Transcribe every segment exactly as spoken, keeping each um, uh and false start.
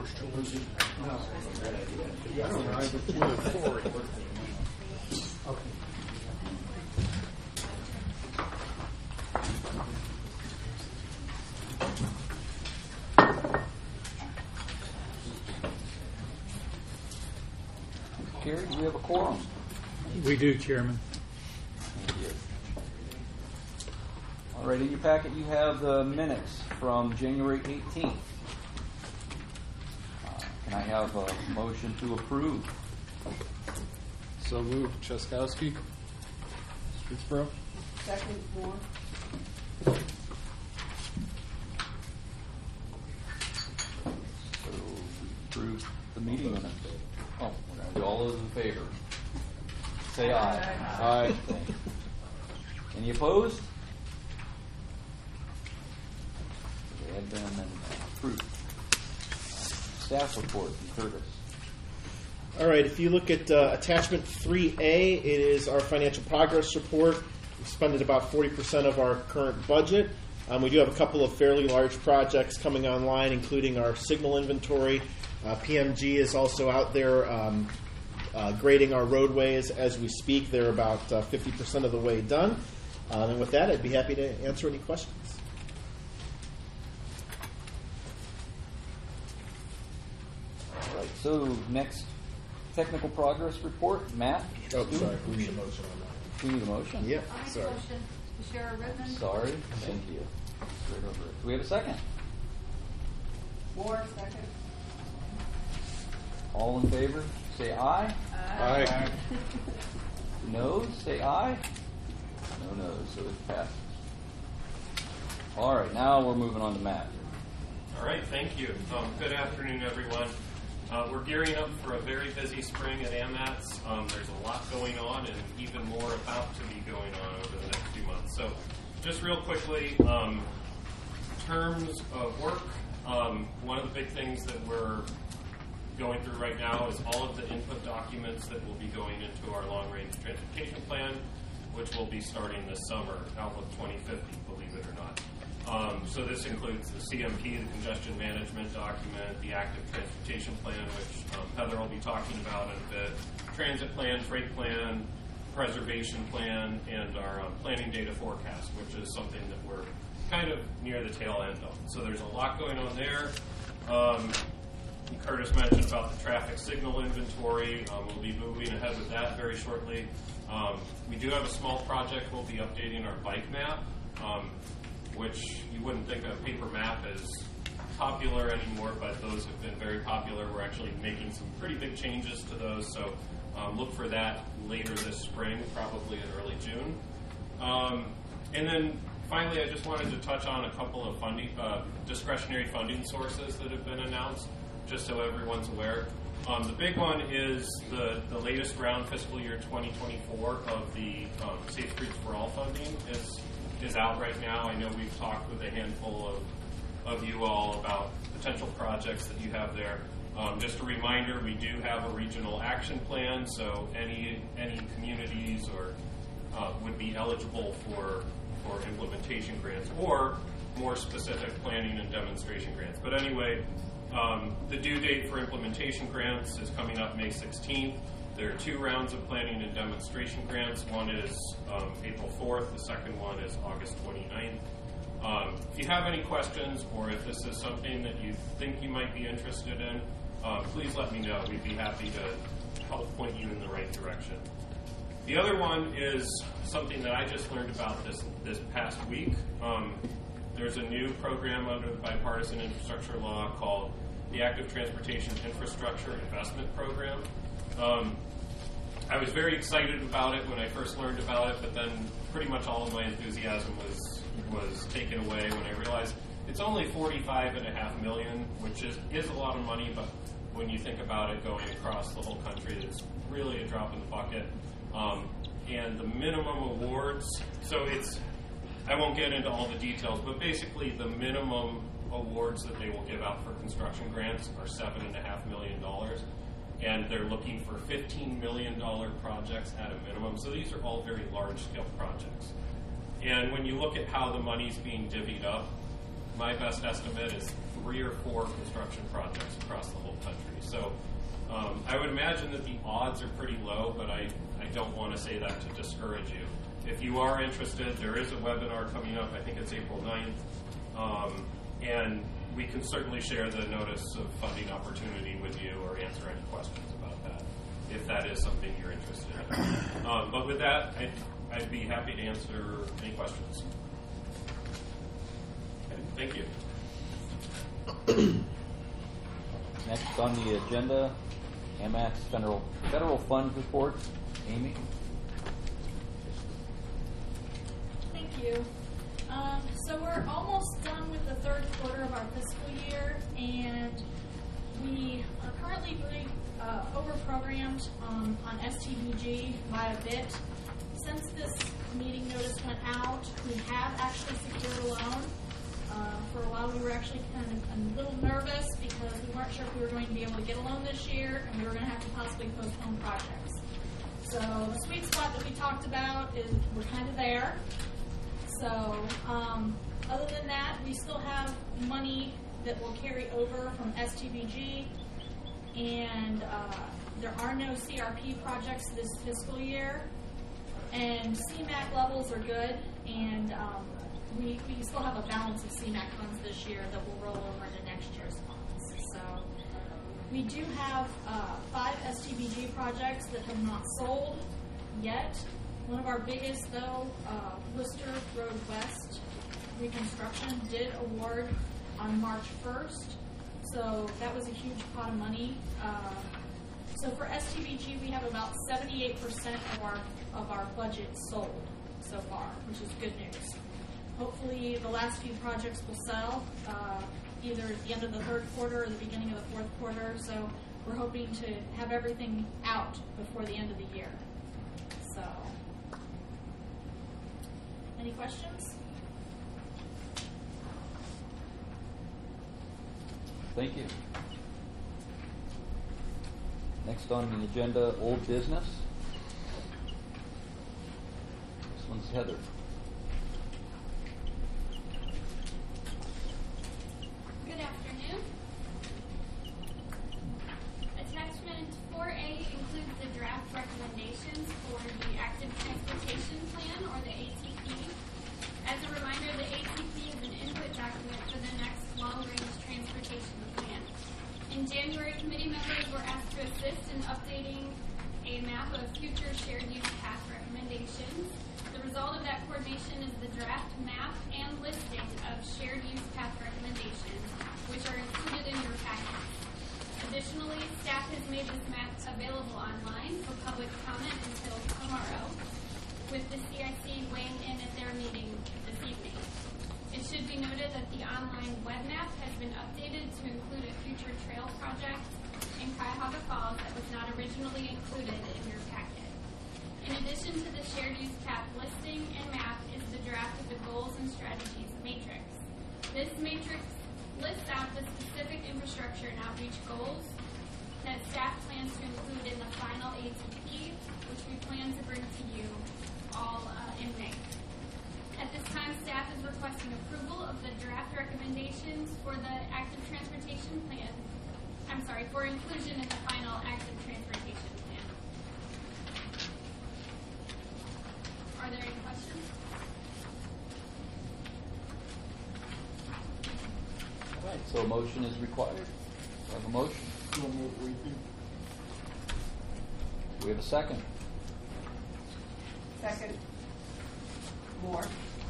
I don't know. I have two or four. Okay. Gary, do we have a quorum? We do, Chairman. All right, in your packet you have the minutes from January eighteenth. Uh, can I have a motion to approve? So moved. Cheskowski. Streetsboro. Second, Moore. So we approve the meeting minutes. Oh, we're going to do all those in favor. Say aye. Aye. Any opposed? They have been approved. Staff report from Curtis. All right, if you look at uh, attachment three A, it is our financial progress report. We've spent about forty percent of our current budget. Um, we do have a couple of fairly large projects coming online, including our signal inventory. Uh, P M G is also out there um, uh, grading our roadways as we speak. They're about uh, fifty percent of the way done. Um, and with that, I'd be happy to answer any questions. All right, so next technical progress report. Matt? Oh, Stu? sorry. We need a motion on that. We need a motion? Yep, I make sorry. a motion to share a written. Sorry. Thank you. Straight over it. Do we have a second? Moore, second. All in favor, say aye. Aye. Noes, say aye. No noes, so it passes. All right, now we're moving on to Matt. All right, thank you. Um, good afternoon, everyone. Uh, we're gearing up for a very busy spring at AMATS. Um, there's a lot going on and even more about to be going on over the next few months. So just real quickly, um, in terms of work, um, one of the big things that we're going through right now is all of the input documents that will be going into our long-range transportation plan, which will be starting this summer, Outlook twenty fifty, believe it or not. Um, so this includes the C M P, the congestion management document, the active transportation plan, which um, Heather will be talking about in a bit, transit plan, freight plan, preservation plan, and our um, planning data forecast, which is something that we're kind of near the tail end of. So there's a lot going on there. Um, Curtis mentioned about the traffic signal inventory. Um, we'll be moving ahead with that very shortly. Um, we do have a small project. We'll be updating our bike map, um, which you wouldn't think a paper map is popular anymore, but those have been very popular. We're actually making some pretty big changes to those, so um, look for that later this spring, probably in early June. Um, and then finally, I just wanted to touch on a couple of funding, uh, discretionary funding sources that have been announced, just so everyone's aware. Um, the big one is the, the latest round, fiscal year twenty twenty-four, of the um, Safe Streets for All funding is is out right now. I know we've talked with a handful of, of you all about potential projects that you have there. Um, just a reminder, we do have a regional action plan, so any any communities or uh, would be eligible for for implementation grants or more specific planning and demonstration grants. But anyway, um, the due date for implementation grants is coming up May sixteenth. There are two rounds of planning and demonstration grants. One is um, April fourth. The second one is August twenty-ninth. Um, if you have any questions or if this is something that you think you might be interested in, um, please let me know. We'd be happy to help point you in the right direction. The other one is something that I just learned about this, this past week. Um, there's a new program under the bipartisan infrastructure law called the Active Transportation Infrastructure Investment Program. Um, I was very excited about it when I first learned about it, but then pretty much all of my enthusiasm was was taken away when I realized it's only forty-five and a half million, which is, is a lot of money, but when you think about it going across the whole country, it's really a drop in the bucket. Um, and the minimum awards, so it's, I won't get into all the details, but basically the minimum awards that they will give out for construction grants are seven and a half million dollars. And they're looking for fifteen million dollars projects at a minimum. So these are all very large-scale projects. And when you look at how the money's being divvied up, my best estimate is three or four construction projects across the whole country. So um, I would imagine that the odds are pretty low, but I, I don't want to say that to discourage you. If you are interested, there is a webinar coming up. I think it's April ninth. Um, and we can certainly share the notice of funding opportunity with you or answer any questions about that, if that is something you're interested in. Um, but with that, I'd, I'd be happy to answer any questions. Okay, thank you. Next on the agenda, AMAT's federal federal fund report. Amy. Thank you. Um, so we're almost done with the third quarter of our fiscal year, and we are currently doing uh, over-programmed um, on S T B G by a bit. Since this meeting notice went out, we have actually secured a loan. Uh, for a while, we were actually kind of a little nervous because we weren't sure if we were going to be able to get a loan this year, and we were going to have to possibly postpone projects. So the sweet spot that we talked about is we're kind of there. So um, other than that, we still have money that will carry over from S T B G, and uh, there are no C R P projects this fiscal year, and C MAC levels are good, and um, we, we still have a balance of C MAC funds this year that will roll over into next year's funds. So we do have uh, five S T B G projects that have not sold yet. One of our biggest, though, uh, Worcester Road West reconstruction did award on March first, so that was a huge pot of money. Uh, so for S T B G, we have about seventy-eight percent of our of our budget sold so far, which is good news. Hopefully, the last few projects will sell uh, either at the end of the third quarter or the beginning of the fourth quarter. So we're hoping to have everything out before the end of the year. So. Any questions? Thank you. Next on the agenda, old business. This one's Heather. Good afternoon. Attachment four A includes the draft recommendations for the Active Transportation Plan, or the A T P. As a reminder, the A T P is an input document for the next long-range transportation plan. In January, committee members were asked to assist in updating a map of future shared use path recommendations. The result of that coordination is the draft map and listing of shared use path recommendations, which are included in your packet. Additionally, staff has made this map available online for public comment until tomorrow, with the C I C weighing in at their meeting this evening. It should be noted that the online web map has been updated to include a future trail project in Cuyahoga Falls that was not originally included in your packet. In addition to the shared use path listing and map is the draft of the goals and strategies matrix. This matrix lists out the specific infrastructure and outreach goals that staff plans to include in the final A T P, which we plan to bring to you all uh, in May. At this time, staff is requesting approval of the draft recommendations for the active transportation plan. I'm sorry, for inclusion in the final active transportation plan. Are there any questions? All right, so a motion is required. We have a motion. We have a second. Second. Moore.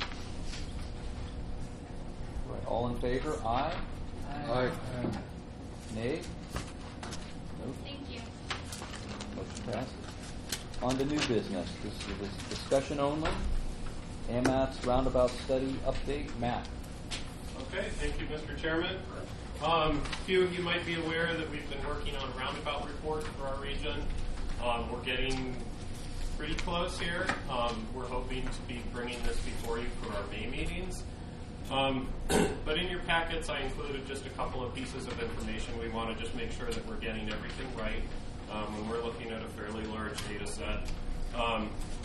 Right, all in favor? Aye. Aye. Nay? No. Thank you. Motion passes. On to new business. This is a discussion only. AMAT's roundabout study update map. Okay, thank you, Mister Chairman. Um, a few of you might be aware that we've been working on a roundabout report for our region. Um, we're getting pretty close here. Um, we're hoping to be bringing this before you for our May meetings. Um, but in your packets, I included just a couple of pieces of information. We want to just make sure that we're getting everything right um, when we're looking at a fairly large data set. Um,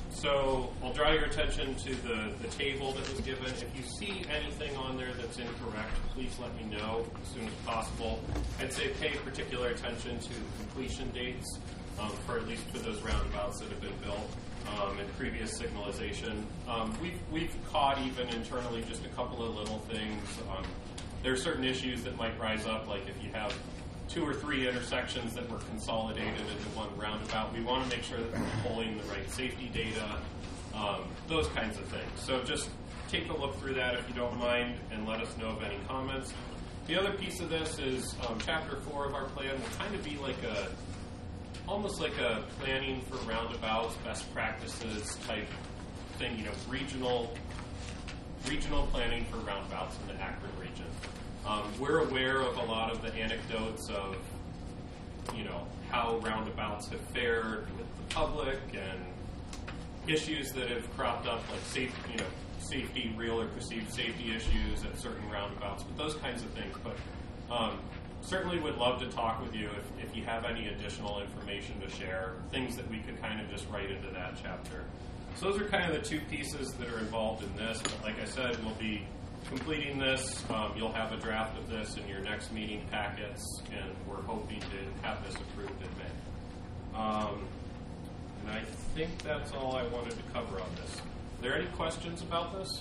so I'll draw your attention to the, the table that was given. If you see anything on there that's incorrect, please let me know as soon as possible. I'd say pay particular attention to the completion dates, um, for at least for those roundabouts that have been built um, and previous signalization. Um, we've, we've caught even internally just a couple of little things. Um, there are certain issues that might rise up, like if you have two or three intersections that were consolidated into one roundabout. We want to make sure that we're pulling the right safety data, um, those kinds of things. So just take a look through that if you don't mind and let us know of any comments. The other piece of this is um, chapter four of our plan will kind of be like a, almost like a planning for roundabouts, best practices type thing, you know, regional, regional planning for roundabouts in the Akron region. Um, we're aware of a lot of the anecdotes of, you know, how roundabouts have fared with the public and issues that have cropped up, like safe, you know, safety, real or perceived safety issues at certain roundabouts, but those kinds of things. But um, certainly would love to talk with you if, if you have any additional information to share, things that we could kind of just write into that chapter. So those are kind of the two pieces that are involved in this. But like I said, we'll be completing this. Um, you'll have a draft of this in your next meeting packets, and we're hoping to have this approved in May. Um, and I think that's all I wanted to cover on this. Are there any questions about this?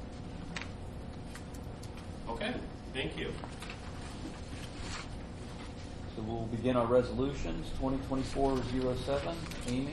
Okay, thank you. So we'll begin our resolutions, twenty twenty-four oh seven. Amy?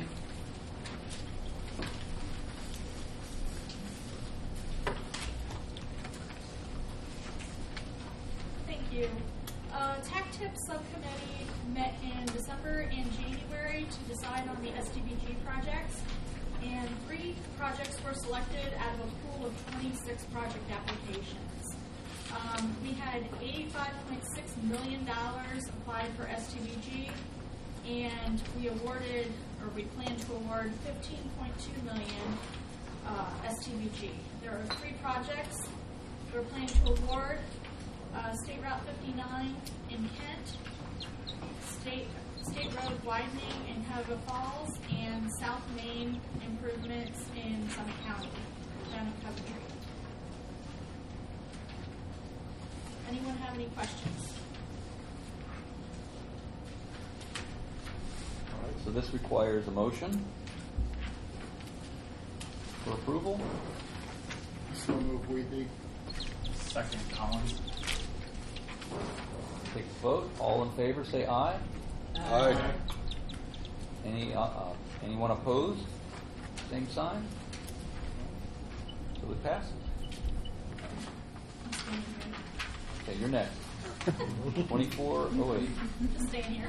Thank you. Uh, TACTIP subcommittee met in December and January to decide on the S D B G projects, and three projects were selected out of a pool of twenty-six project applications. Um, we had eighty-five point six million dollars applied for S D B G, and we awarded, or we plan to award fifteen point two million dollars uh, S D B G. There are three projects we're planning to award. Uh, State Route fifty-nine in Kent, State State Road widening in Cuyahoga Falls, and South Main improvements in Summit County, down in Coventry. Anyone have any questions? All right, so this requires a motion for approval. So move Weeby. Second, Collins. Take a vote. All in favor, say aye. Aye. Any uh, uh, anyone opposed? Same sign. So it passes. Okay, you're next. twenty-four oh eight. Just staying here.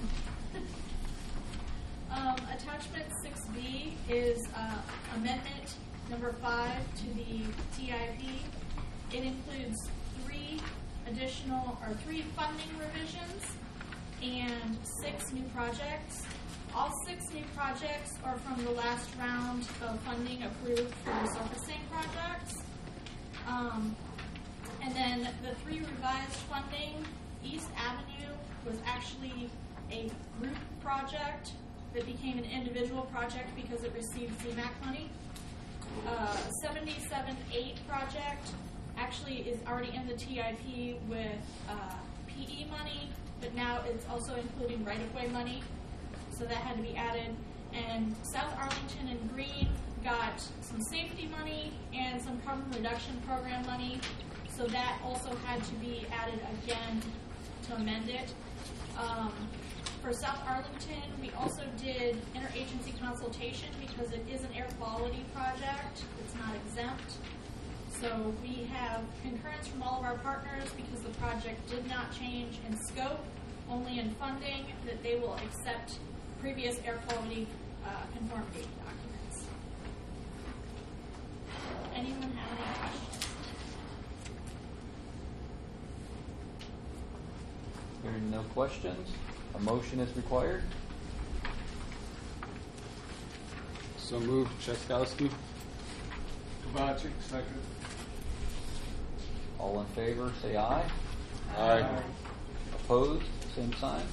um, attachment six B is uh, amendment number five to the T I P. It includes three additional or three funding revisions and six new projects. All six new projects are from the last round of funding approved for the surfacing projects. Um, and then the three revised funding, East Avenue was actually a group project that became an individual project because it received C MAC money. Uh, seventy-seven eight project actually is already in the T I P with uh, P E money, but now it's also including right-of-way money, so that had to be added. And South Arlington and Green got some safety money and some carbon reduction program money, so that also had to be added again to amend it. Um, for South Arlington, we also did interagency consultation because it is an air quality project. It's not exempt. So we have concurrence from all of our partners because the project did not change in scope, only in funding, that they will accept previous air quality uh, conformity documents. Anyone have any questions? Hearing no questions, a motion is required. So move Cheskowski. Kovacic, second. All in favor, say aye. Aye. Opposed, same sign.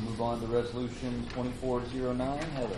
Move on to resolution twenty-four oh nine. Heather.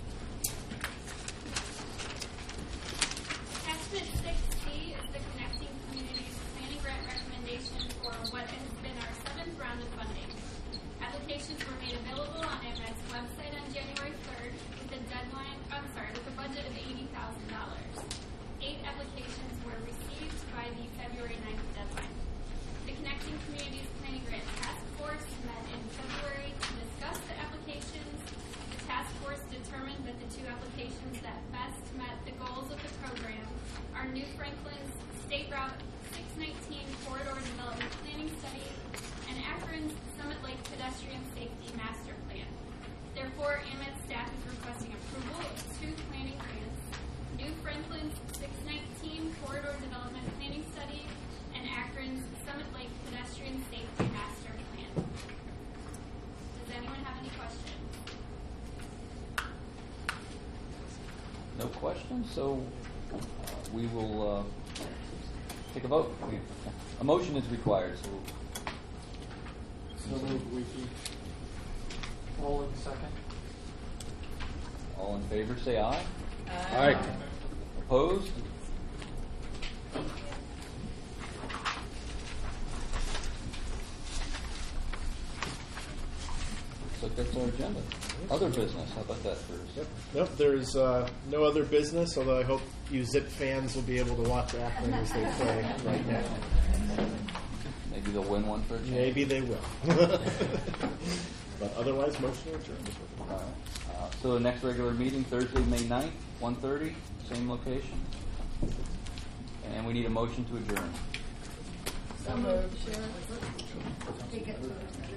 Attachment six C is the Connecting Communities Planning Grant recommendation for what has been our seventh round of funding. Applications were made available on A M A T's website on January third with a deadline, I'm sorry, with a budget of eighty thousand dollars. Eight applications were received by the February ninth deadline. The Connecting Communities Planning Grant Task Force met in February to discuss the applications. The task force determined that the two applications that best met the goals of the program are New Franklin's State Route six nineteen Corridor Development Planning Study and Akron's Summit Lake Pedestrian Safety Master Plan. Therefore, A M A T staff is requesting approval of two planning grants, New Franklin's six nineteen Corridor Development Planning Study and Akron's Summit Lake Pedestrian Safety Master Plan. Does anyone have any questions? No questions, so uh, we will uh, take a vote. We, a motion is required, so So moved, Wiki. All in second. all in favor say aye. Aye. Opposed? So that's our agenda. Other business, how about that first? Yep. Nope, there's uh, no other business, although I hope you Zip fans will be able to watch Akron as they play right now. Maybe they'll win one for a change. Maybe they will. But otherwise, motion to adjourn. All right. Uh, so the next regular meeting, Thursday, May ninth, one thirty, same location. And we need a motion to adjourn. So moved. Take it.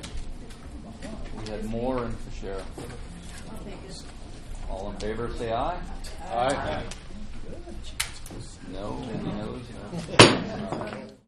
We had Moore and Fischera. I'll take it. All in favor, say aye. Aye. No, any noes? No. All right.